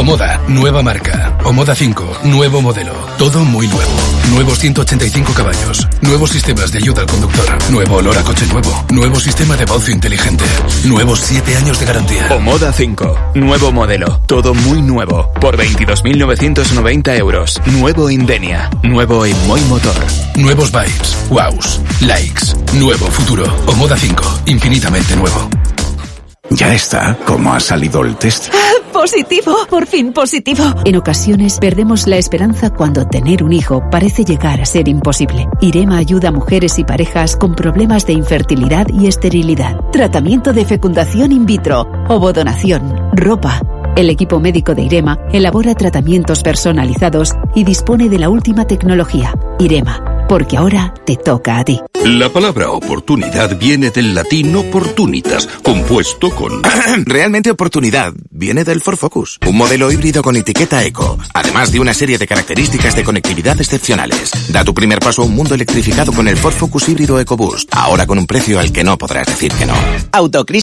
Omoda, nueva marca. Omoda 5, nuevo modelo. Todo muy nuevo. Nuevos 185 caballos. Nuevos sistemas de ayuda al conductor. Nuevo olor a coche nuevo. Nuevo sistema de voz inteligente. Nuevos 7 años de garantía. Omoda 5, nuevo modelo. Todo muy nuevo. Por 22.990 euros. Nuevo Indenia. Nuevo en Moi Motor. Nuevos vibes. Wows. Likes. Nuevo futuro. Omoda 5, infinitamente nuevo. Ya está. ¿Cómo ha salido el test? ¡Positivo! ¡Por fin positivo! En ocasiones perdemos la esperanza cuando tener un hijo parece llegar a ser imposible. Irema ayuda a mujeres y parejas con problemas de infertilidad y esterilidad. Tratamiento de fecundación in vitro, ovodonación, ropa. El equipo médico de Irema elabora tratamientos personalizados y dispone de la última tecnología. Irema, porque ahora te toca a ti. La palabra oportunidad viene del latín opportunitas, compuesto con... Realmente oportunidad viene del Ford Focus, un modelo híbrido con etiqueta eco, además de una serie de características de conectividad excepcionales. Da tu primer paso a un mundo electrificado con el Ford Focus híbrido EcoBoost, ahora con un precio al que no podrás decir que no. Autocrisis